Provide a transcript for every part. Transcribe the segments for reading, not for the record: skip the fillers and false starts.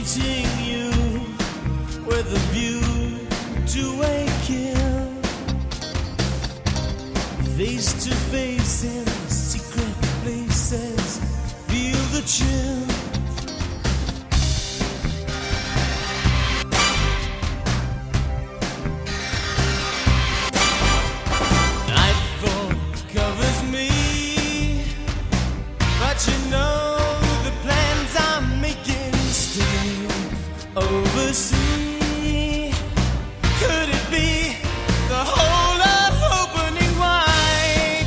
meeting you with a view to a kill. Face to face in secret places, feel the chill. Nightfall covers me, but you know the plans I'm making stay overseas. Could it be the whole of opening wide?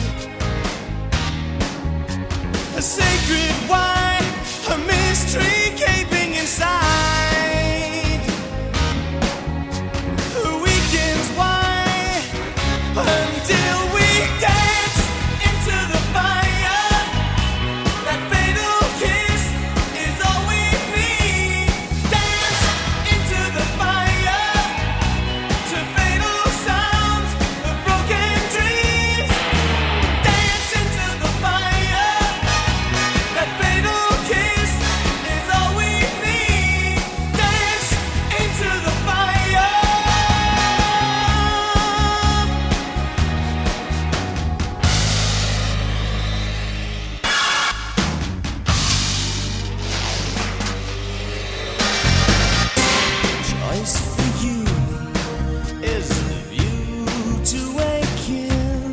A sacred wine, a mystery gaping inside. The weekends wide until we dance into the fire. That fatal kiss is all we need. Dance into the fire to fatal sounds of broken dreams. Dance into the fire. That fatal kiss is all we need. Dance into the fire. Choice for you is the view to a kill.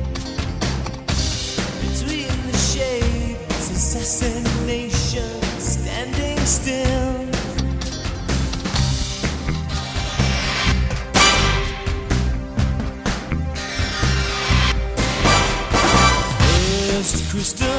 Between the shades, assassination standing still. First crystal